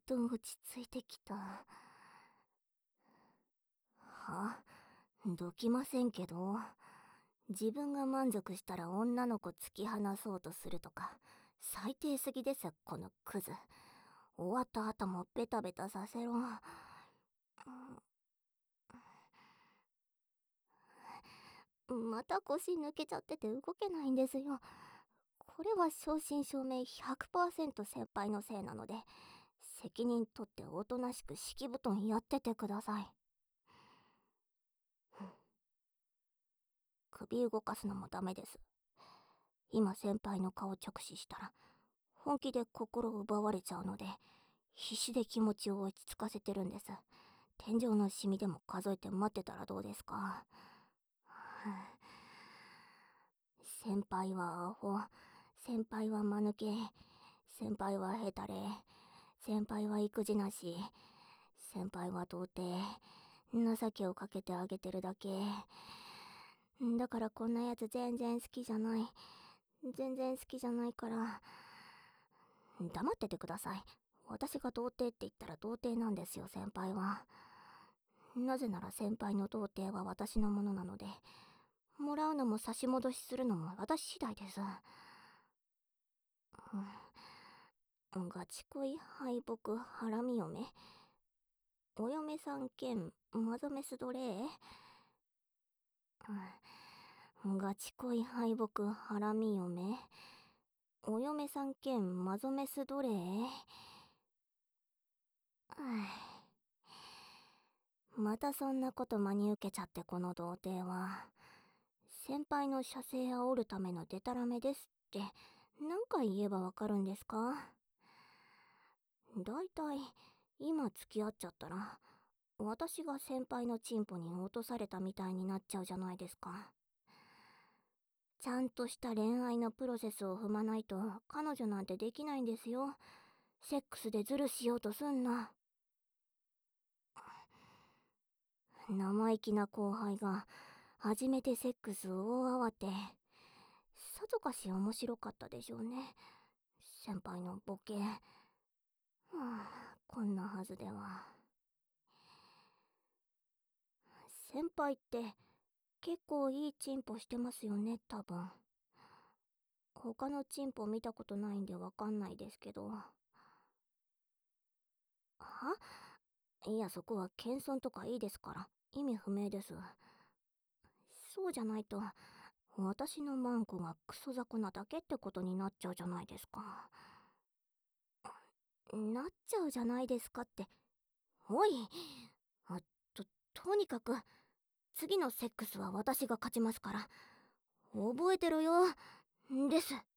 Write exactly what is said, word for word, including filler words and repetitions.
と落ち着いてきた。はどきませんけど、自分が満足したら女の子突き放そうとするとか、最低すぎです、このクズ。終わった後もベタベタさせろ。また腰抜けちゃってて動けないんですよ。これは正真正銘ひゃくパーセント先輩のせいなので、責任取っておとなしく敷布団やっててください。首動かすのもダメです。今先輩の顔直視したら本気で心奪われちゃうので、必死で気持ちを落ち着かせてるんです。天井のシミでも数えて待ってたらどうですか。先輩はアホ、先輩は間抜け、先輩はヘタレ、先輩は育児なし、先輩は童貞、情けをかけてあげてるだけ。だからこんなやつ全然好きじゃない。全然好きじゃないから。黙っててください。私が童貞って言ったら童貞なんですよ、先輩は。なぜなら先輩の童貞は私のものなので、もらうのも差し戻しするのも私次第です。うん、ガチ恋敗北ハラミ嫁、お嫁さん兼マゾメス奴隷、うん、ガチ恋敗北ハラミ嫁、お嫁さん兼マゾメス奴隷。またそんなこと真に受けちゃって、この童貞は。先輩の射精煽るためのデタラメですって何回言えばわかるんですか。だいたい今付き合っちゃったら私が先輩のチンポに落とされたみたいになっちゃうじゃないですか。ちゃんとした恋愛のプロセスを踏まないと彼女なんてできないんですよ。セックスでズルしようとすんな。生意気な後輩が初めてセックスを大慌て。さぞかし面白かったでしょうね、先輩のボケ。はあ、こんなはずでは。先輩って結構いいチンポしてますよね、多分。他のチンポ見たことないんでわかんないですけど。はいや、そこは謙遜とかいいですから意味不明です。そうじゃないと私のマンコがクソ雑魚なだけってことになっちゃうじゃないですか。なっちゃうじゃないですかって。おい、あととにかく次のセックスは私が勝ちますから覚えてろよです。